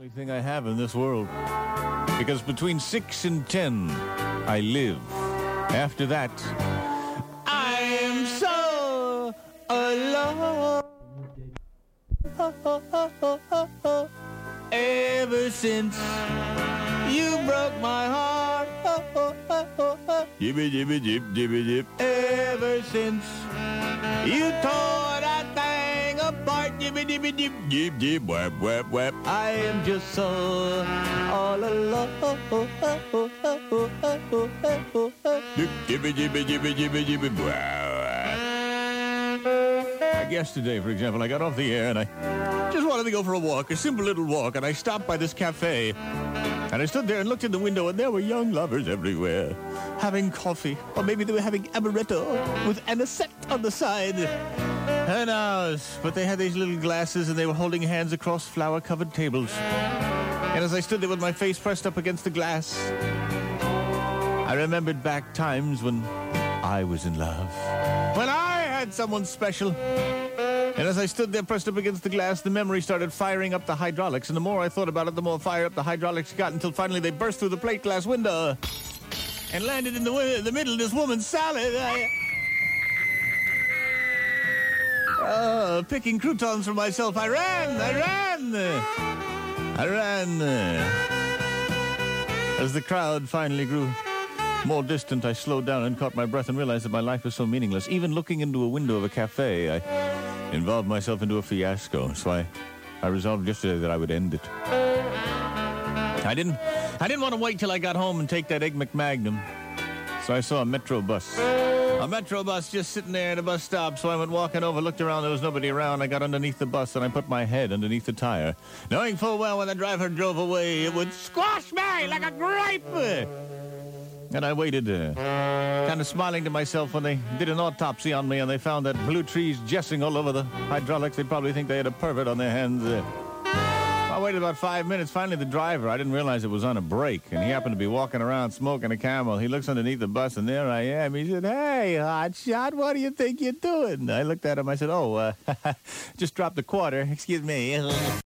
Everything I have in this world. Because between 6 and 10, I live. After that, I am so alone. Ever since you broke my heart. Jibby, jibby, jib, jibby, jib. Ever since you tore that thing apart. Jibby, jibby, jib, jib, jib, whap, whap, whap. I am just so all alone. Jibby, jibby, jibby, jibby, jibby, like yesterday, for example, I got off the air and I just wanted to go for a walk, a simple little walk, and I stopped by this cafe. And I stood there and looked in the window, and there were young lovers everywhere, having coffee, or maybe they were having amaretto with anisette on the side. Who knows? But they had these little glasses, and they were holding hands across flower-covered tables. And as I stood there with my face pressed up against the glass, I remembered back times when I was in love, when I had someone special. And as I stood there pressed up against the glass, the memory started firing up the hydraulics. And the more I thought about it, the more fire up the hydraulics got, until finally they burst through the plate glass window and landed in the middle of this woman's salad. Picking croutons for myself. I ran. As the crowd finally grew more distant, I slowed down and caught my breath and realized that my life was so meaningless. Even looking into a window of a cafe, I involved myself into a fiasco. So I resolved yesterday that I would end it. I didn't want to wait till I got home and take that Egg McMagnum. So I saw a Metro bus. A Metro bus just sitting there at a bus stop. So I went walking over, looked around, there was nobody around. I got underneath the bus and I put my head underneath the tire, knowing full well when the driver drove away, it would squash me like a grape. And I waited, kind of smiling to myself when they did an autopsy on me and they found that blue trees jessing all over the hydraulics. They'd probably think they had a pervert on their hands. I waited about 5 minutes. Finally, the driver, I didn't realize it was on a break, and he happened to be walking around smoking a Camel. He looks underneath the bus, and there I am. He said, "Hey, hotshot, what do you think you're doing?" I looked at him. I said, "Oh, just dropped a quarter. Excuse me."